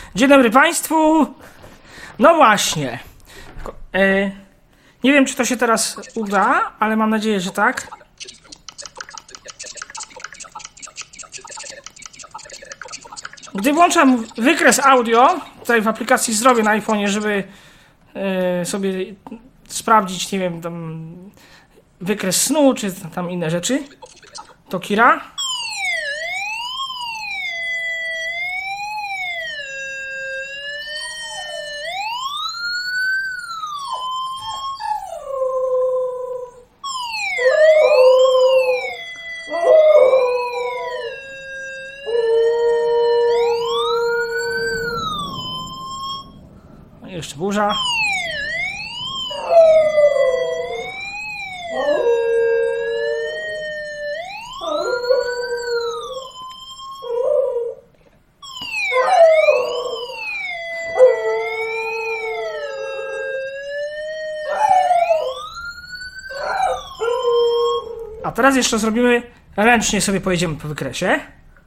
Dzień dobry Państwu. No właśnie. Nie wiem, czy to się teraz uda, ale mam nadzieję, że tak. Gdy włączam wykres audio, tutaj w aplikacji Zdrowie na iPhone'ie, żeby sobie sprawdzić, nie wiem, tam wykres snu, czy tam inne rzeczy, to Kira. Jeszcze burza. A teraz jeszcze zrobimy, ręcznie sobie pojedziemy po wykresie.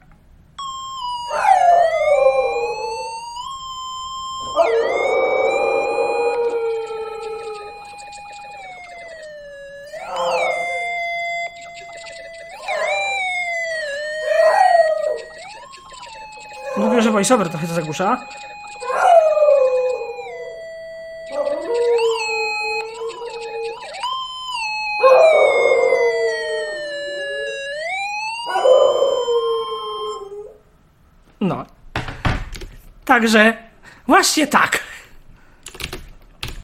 Mówię, że voiceover trochę to zagłusza. No. Także właśnie tak.